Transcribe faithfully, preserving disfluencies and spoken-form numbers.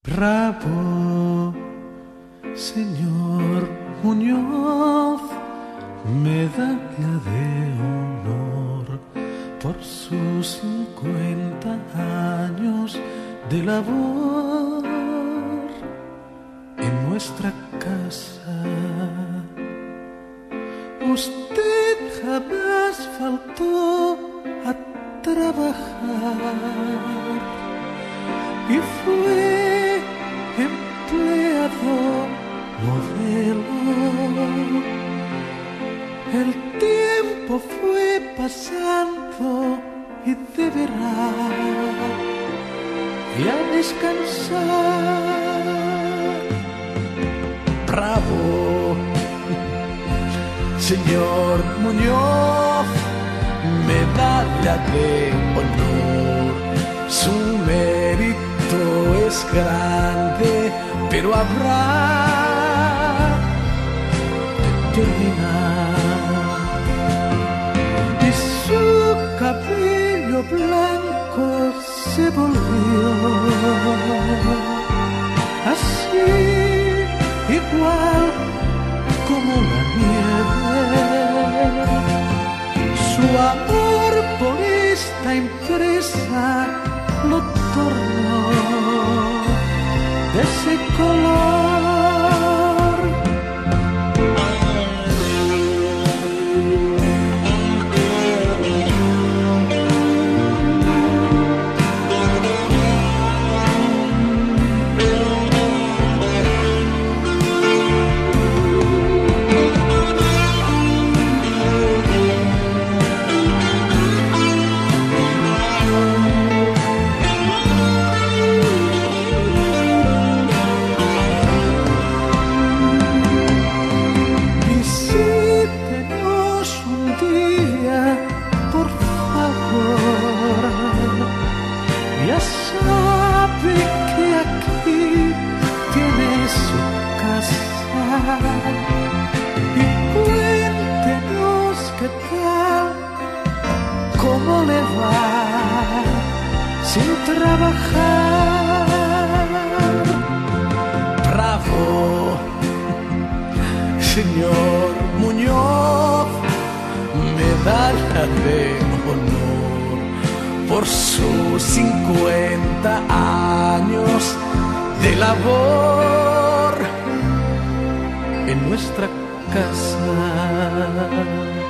Bravo, señor Muñoz, medalla de honor por sus cincuenta años de labor en nuestra casa. Usted jamás faltó a trabajar y fue empleado modelo. El tiempo fue pasando y deberá ya descansar. Bravo, señor Muñoz, medalla de honor. Su mérito es grande, pero habrá de terminar. Y su cabello blanco se volvió así, igual como la nieve. Su amor por esta empresa lo tornó de ese color. Ya sabe que aquí tiene su casa y cuéntenos qué tal, cómo le va sin trabajar. Bravo, señor Muñoz, medalla de honor por sus cincuenta años de labor en nuestra casa.